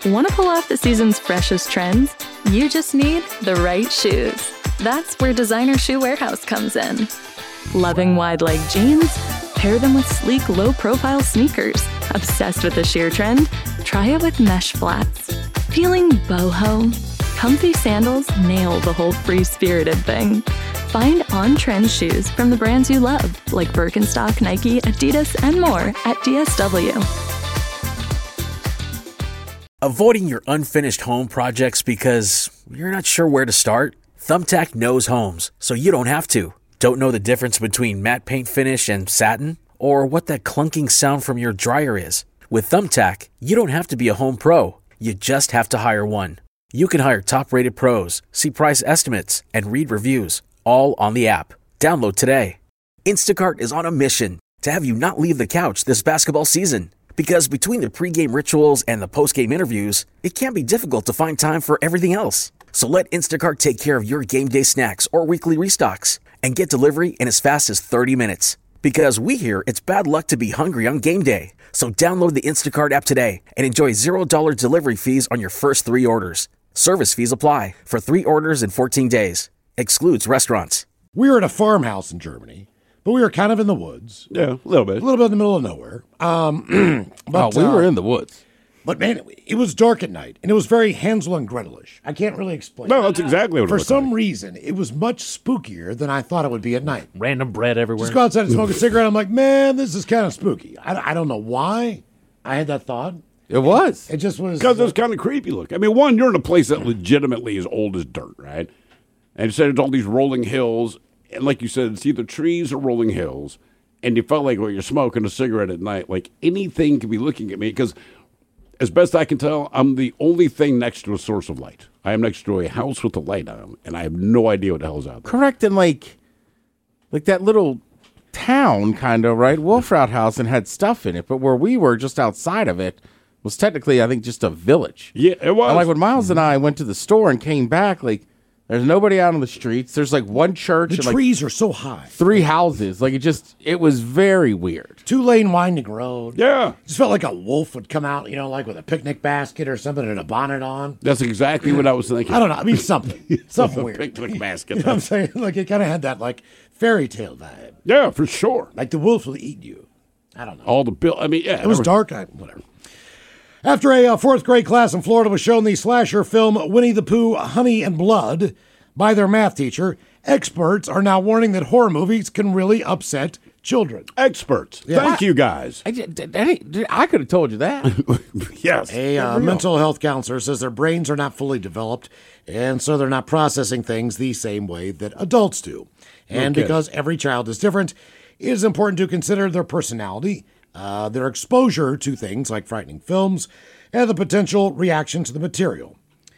Want to pull off the season's freshest trends? You just need the right shoes. That's where Designer Shoe Warehouse comes in. Loving wide-leg jeans? Pair them with sleek, low-profile sneakers. Obsessed with the sheer trend? Try it with mesh flats. Feeling boho? Comfy sandals nail the whole free-spirited thing. Find on-trend shoes from the brands you love, like Birkenstock, Nike, Adidas, and more at DSW. Avoiding your unfinished home projects because you're not sure where to start? Thumbtack knows homes, so you don't have to. Don't know the difference between matte paint finish and satin? Or what that clunking sound from your dryer is? With Thumbtack, you don't have to be a home pro. You just have to hire one. You can hire top-rated pros, see price estimates, and read reviews, all on the app. Download today. Instacart is on a mission to have you not leave the couch this basketball season. Because between the pregame rituals and the postgame interviews, it can be difficult to find time for everything else. So let Instacart take care of your game day snacks or weekly restocks and get delivery in as fast as 30 minutes. Because we hear it's bad luck to be hungry on game day. So download the Instacart app today and enjoy $0 delivery fees on your first 3 orders. Service fees apply for 3 orders in 14 days. Excludes restaurants. We were at a farmhouse in Germany, but we were kind of in the woods. Yeah, a little bit. A little bit in the middle of nowhere. We were in the woods. But, man, it was dark at night, and it was very Hansel and Gretel-ish. I can't really explain. No, that's exactly what it For was. some reason, it was much spookier than I thought it would be at night. Random bread everywhere. Just go outside and smoke a cigarette. I'm like, man, this is kind of spooky. I don't know why I had that thought. It was. It just was. Because it was kind of creepy looking. I mean, one, you're in a place that legitimately is old as dirt, right? And you said it's all these rolling hills. And like you said, it's either trees or rolling hills. And you felt like when you're smoking a cigarette at night, like anything could be looking at me. Because as best I can tell, I'm the only thing next to a source of light. I am next to a house with a light on, and I have no idea what the hell's out there. Correct, and like that little town kind of, right? Wolfrout House and had stuff in it, but where we were just outside of it was technically, I think, just a village. Yeah, it was. And like when Miles and I went to the store and came back, like there's nobody out on the streets. There's like one church. The and trees are so high. 3 houses. Like it was very weird. 2-lane winding road. Yeah. Just felt like a wolf would come out, like with a picnic basket or something and a bonnet on. That's exactly what I was thinking. I don't know. I mean, something weird. Picnic basket. You know what I'm saying? Like it kind of had that like fairy tale vibe. Yeah, for sure. Like the wolves will eat you. I don't know. All the bill. I mean, yeah. It was dark. Whatever. After a 4th grade class in Florida was shown the slasher film Winnie the Pooh, Honey and Blood by their math teacher, experts are now warning that horror movies can really upset children. Experts. Yeah. Thank you, guys. I could have told you that. Yes. A mental health counselor says their brains are not fully developed, and so they're not processing things the same way that adults do. And because every child is different, it is important to consider their personality, their exposure to things like frightening films, and the potential reaction to the material.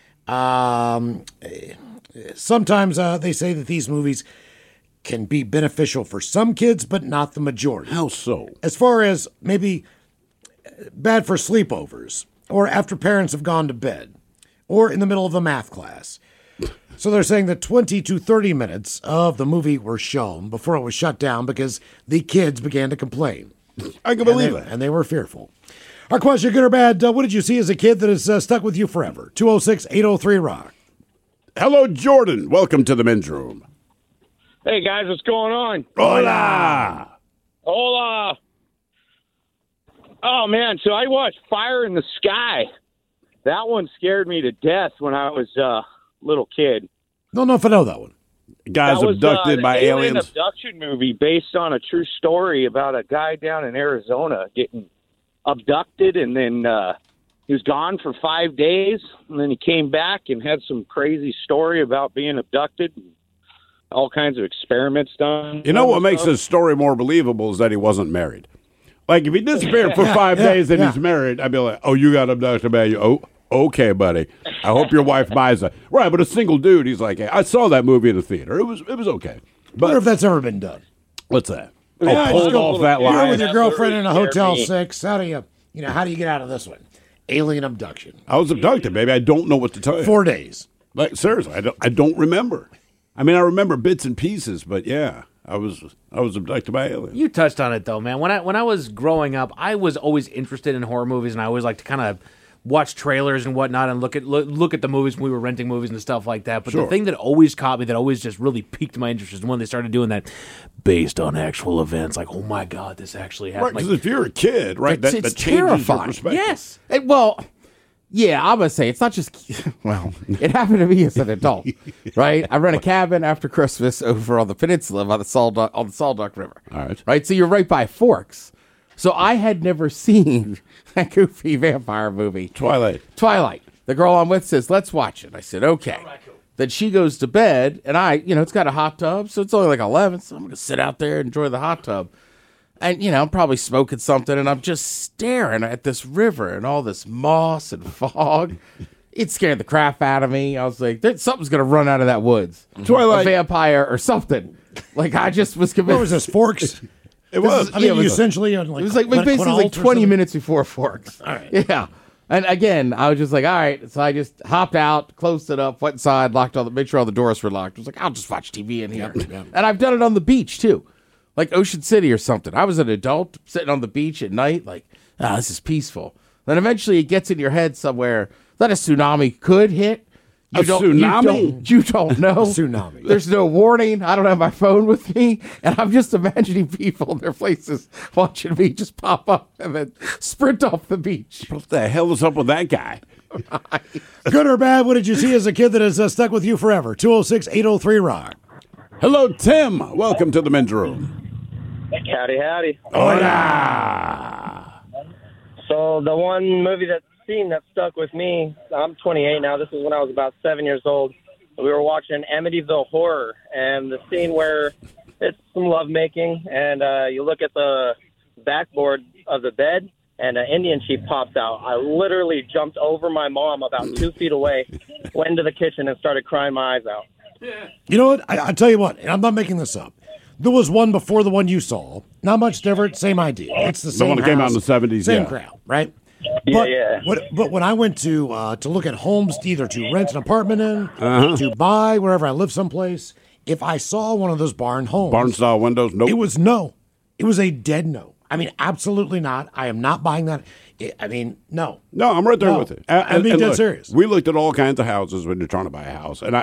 Sometimes they say that these movies can be beneficial for some kids, but not the majority. How so? As far as maybe bad for sleepovers, or after parents have gone to bed, or in the middle of a math class. So they're saying that 20 to 30 minutes of the movie were shown before it was shut down because the kids began to complain. I can believe it. And they were fearful. Our question, good or bad, what did you see as a kid that has stuck with you forever? 206-803-ROCK. Hello, Jordan. Welcome to the men's room. Hey, guys, what's going on? Hola. Hola. Oh, man, so I watched Fire in the Sky. That one scared me to death when I was a little kid. Don't know if I know that one. Guys that was, abducted by alien aliens. Abduction movie based on a true story about a guy down in Arizona getting abducted, and then he was gone for 5 days, and then he came back and had some crazy story about being abducted, and all kinds of experiments done. You know what makes this story more believable is that he wasn't married. Like, if he disappeared for 5 days and he's married, I'd be like, oh, you got abducted by you. Oh, okay, buddy. I hope your wife buys it. Right, but a single dude, he's like, hey, I saw that movie in the theater. It was okay. I wonder if that's ever been done. What's that? Yeah, Pulled off that You're line. with your girlfriend in a Hotel 6. How do you get out of this one? Alien abduction. I was abducted, baby. I don't know what to tell you. 4 days. Like, seriously, I don't remember. I mean, I remember bits and pieces, but yeah, I was abducted by aliens. You touched on it though, man. When I was growing up, I was always interested in horror movies, and I always like to kind of watch trailers and whatnot and look at the movies when we were renting movies and stuff like that. But Sure. the thing that always caught me, that always just really piqued my interest, is when they started doing that based on actual events. Like, oh my God, this actually happened. Right, because Like, if you're a kid, right, that It's changes your terrifying. perspective. Yes. Well, yeah, I'm going to say it's not just, well, it happened to me as an adult, right? I rent a cabin after Christmas over on the peninsula on the Salduck River. All right. Right? So you're right by Forks. So I had never seen that goofy vampire movie. Twilight. The girl I'm with says, let's watch it. I said, okay. Then she goes to bed, and it's got a hot tub, so it's only like 11, so I'm going to sit out there and enjoy the hot tub. And, I'm probably smoking something, and I'm just staring at this river and all this moss and fog. It scared the crap out of me. I was like, something's going to run out of that woods. Twilight. A vampire or something. Like, I just was convinced. Where was this, Forks? It was. I mean, you essentially are like, It was like Quinault basically or like 20 something? minutes before Forks. All right. Yeah. And again, I was just like, all right. So I just hopped out, closed it up, went inside, made sure all the doors were locked. I was like, I'll just watch TV in here. Yep. And I've done it on the beach too. Like Ocean City or something. I was an adult sitting on the beach at night, like, this is peaceful. Then eventually it gets in your head somewhere that a tsunami could hit. Tsunami? You don't know. Tsunami. There's no warning. I don't have my phone with me. And I'm just imagining people in their places watching me just pop up and then sprint off the beach. What the hell is up with that guy? Good or bad, what did you see as a kid that has stuck with you forever? 206-803-ROCK. Hello, Tim. Welcome to the men's room. Howdy. Hola. So the one movie that stuck with me, I'm 28 now. This is when I was about 7 years old. We were watching Amityville Horror, and the scene where it's some lovemaking, and you look at the backboard of the bed, and an Indian chief pops out. I literally jumped over my mom about 2 feet away, went into the kitchen, and started crying my eyes out. You know what? I tell you what, and I'm not making this up. There was one before the one you saw. Not much different, same idea. It's the same one that came out in house, the 70s, same yeah. crowd, right? Yeah. But when I went to look at homes, either to rent an apartment in, to buy wherever I live someplace, if I saw one of those barn homes, Barn-style windows? Nope. it was no. It was a dead no. I mean, absolutely not. I am not buying that. No. No, I'm right there No. with it. I'm being And dead look, serious. We looked at all kinds of houses when you're trying to buy a house. And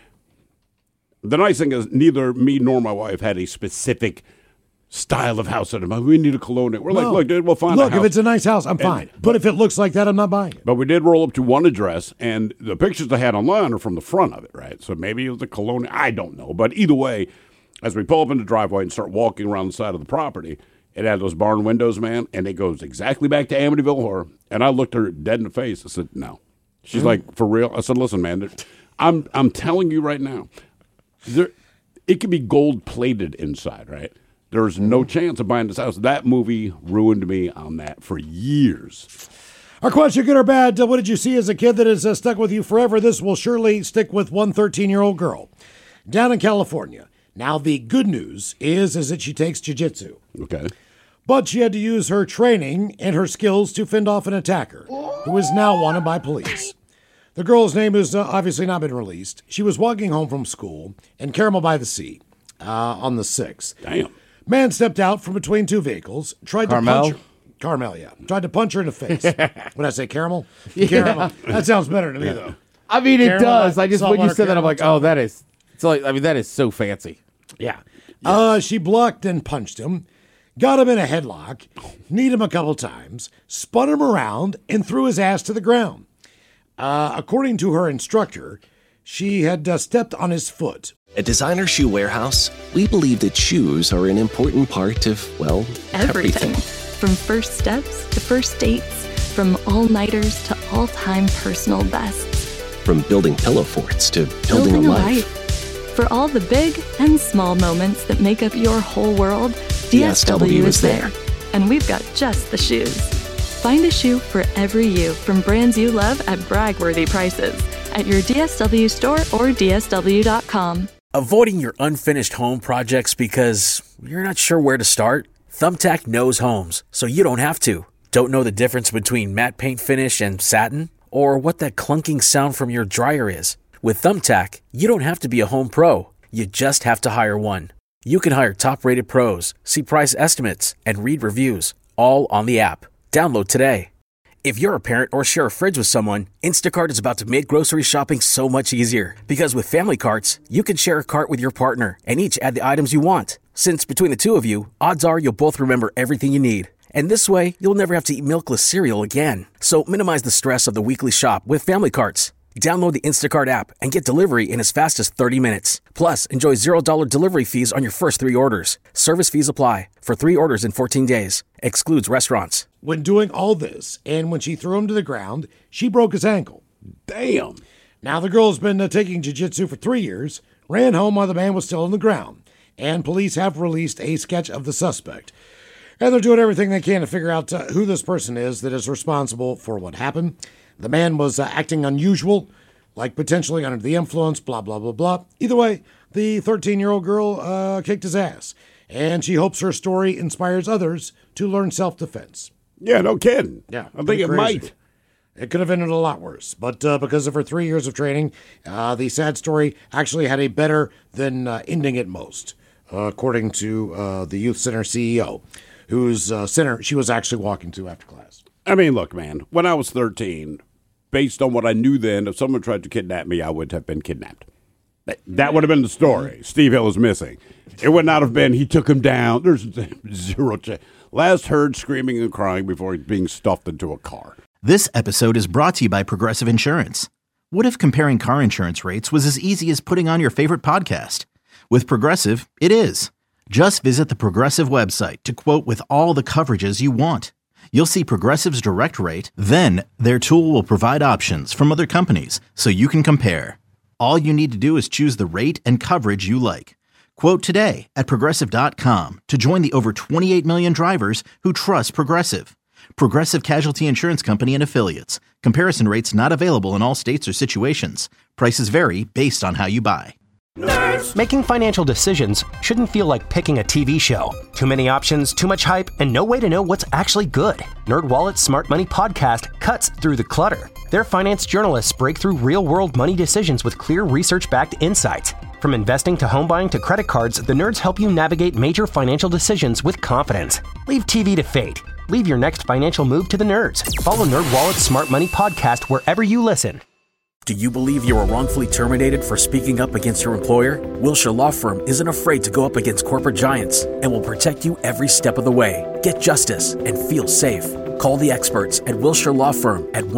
the nice thing is neither me nor my wife had a specific style of house. We need a colonial. We're like, No. look, dude, we'll find a Look, house. if it's a nice house, I'm fine. But if it looks like that, I'm not buying it. But we did roll up to one address, and the pictures they had online are from the front of it, right? So maybe it was a colonial. I don't know. But either way, as we pull up in the driveway and start walking around the side of the property, it had those barn windows, man, and it goes exactly back to Amityville Horror. And I looked her dead in the face. I said, no. She's like, for real? I said, listen, man, I'm telling you right now, it could be gold-plated inside, right? There's no chance of buying this house. That movie ruined me on that for years. Our question, good or bad, what did you see as a kid that has stuck with you forever? This will surely stick with one 13-year-old girl down in California. Now, the good news is that she takes jiu-jitsu. Okay. But she had to use her training and her skills to fend off an attacker who is now wanted by police. The girl's name has obviously not been released. She was walking home from school in Carmel by the Sea on the 6th. Damn. Man stepped out from between two vehicles, tried to punch her. Carmel, yeah. Tried to punch her in the face. What did I say, caramel? Yeah. Caramel. That sounds better to me, though. I mean, it Caramel, does. I just, when you saltwater said that, I'm like, caramel. oh, that is, it's like, I mean, that is so fancy. Yeah. She blocked and punched him, got him in a headlock, kneed him a couple times, spun him around, and threw his ass to the ground. According to her instructor, she had stepped on his foot. At Designer Shoe Warehouse, we believe that shoes are an important part of, well, Everything. From first steps to first dates, from all-nighters to all-time personal bests. From building pillow forts to building a life. For all the big and small moments that make up your whole world, DSW is there. And we've got just the shoes. Find a shoe for every you from brands you love at brag-worthy prices at your DSW store or DSW.com. Avoiding your unfinished home projects because you're not sure where to start? Thumbtack knows homes, so you don't have to. Don't know the difference between matte paint finish and satin? Or what that clunking sound from your dryer is? With Thumbtack, you don't have to be a home pro. You just have to hire one. You can hire top-rated pros, see price estimates, and read reviews, all on the app. Download today. If you're a parent or share a fridge with someone, Instacart is about to make grocery shopping so much easier. Because with family carts, you can share a cart with your partner and each add the items you want. Since between the two of you, odds are you'll both remember everything you need. And this way, you'll never have to eat milkless cereal again. So minimize the stress of the weekly shop with family carts. Download the Instacart app and get delivery in as fast as 30 minutes. Plus, enjoy $0 delivery fees on your first 3 orders. Service fees apply. For 3 orders in 14 days. Excludes restaurants. When doing all this, and when she threw him to the ground, she broke his ankle. Damn. Now the girl has been taking jiu-jitsu for 3 years, ran home while the man was still on the ground, and police have released a sketch of the suspect. And they're doing everything they can to figure out who this person is that is responsible for what happened. The man was acting unusual, like potentially under the influence, blah, blah, blah, blah. Either way, the 13-year-old girl kicked his ass, and she hopes her story inspires others to learn self-defense. Yeah, no kidding. Yeah, I think it might. It could have ended a lot worse, but because of her 3 years of training, the sad story actually had a better than ending at most, according to the youth center CEO, whose center she was actually walking to after class. I mean, look, man, when I was 13, based on what I knew then, if someone tried to kidnap me, I would have been kidnapped. That would have been the story. Steve Hill is missing. It would not have been he took him down. There's zero chance. Last heard screaming and crying before being stuffed into a car. This episode is brought to you by Progressive Insurance. What if comparing car insurance rates was as easy as putting on your favorite podcast? With Progressive, it is. Just visit the Progressive website to quote with all the coverages you want. You'll see Progressive's direct rate, then their tool will provide options from other companies so you can compare. All you need to do is choose the rate and coverage you like. Quote today at Progressive.com to join the over 28 million drivers who trust Progressive. Progressive Casualty Insurance Company and Affiliates. Comparison rates not available in all states or situations. Prices vary based on how you buy. Making financial decisions shouldn't feel like picking a TV show. Too many options, too much hype, and no way to know what's actually good. NerdWallet's Smart Money Podcast cuts through the clutter. Their finance journalists break through real-world money decisions with clear research-backed insights. From investing to home buying to credit cards, the nerds help you navigate major financial decisions with confidence. Leave TV to fate. Leave your next financial move to the nerds. Follow NerdWallet's Smart Money Podcast wherever you listen. Do you believe you were wrongfully terminated for speaking up against your employer? Wilshire Law Firm isn't afraid to go up against corporate giants and will protect you every step of the way. Get justice and feel safe. Call the experts at Wilshire Law Firm at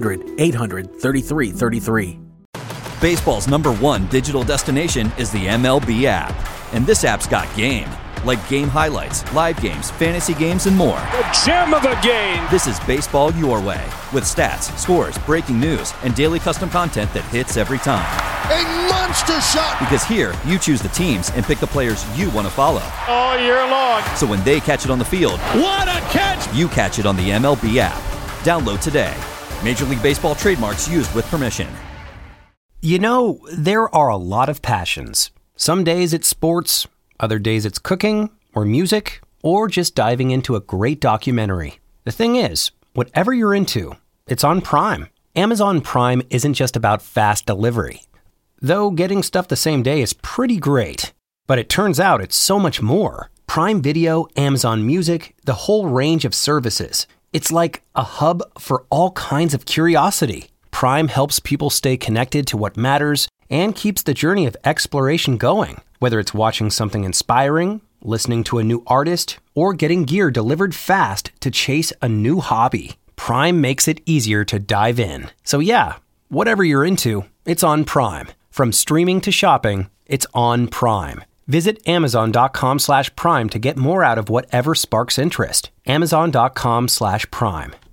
1-800-800-3333. Baseball's #1 digital destination is the MLB app. And this app's got game. Like game highlights, live games, fantasy games, and more. The gem of a game! This is baseball your way, with stats, scores, breaking news, and daily custom content that hits every time. A monster shot! Because here, you choose the teams and pick the players you want to follow. All year long. So when they catch it on the field, what a catch! You catch it on the MLB app. Download today. Major League Baseball trademarks used with permission. You know, there are a lot of passions. Some days it's sports. Other days it's cooking, or music, or just diving into a great documentary. The thing is, whatever you're into, it's on Prime. Amazon Prime isn't just about fast delivery. Though getting stuff the same day is pretty great. But it turns out it's so much more. Prime Video, Amazon Music, the whole range of services. It's like a hub for all kinds of curiosity. Prime helps people stay connected to what matters and keeps the journey of exploration going. Whether it's watching something inspiring, listening to a new artist, or getting gear delivered fast to chase a new hobby, Prime makes it easier to dive in. So yeah, whatever you're into, it's on Prime. From streaming to shopping, it's on Prime. Visit Amazon.com/Prime to get more out of whatever sparks interest. Amazon.com/Prime.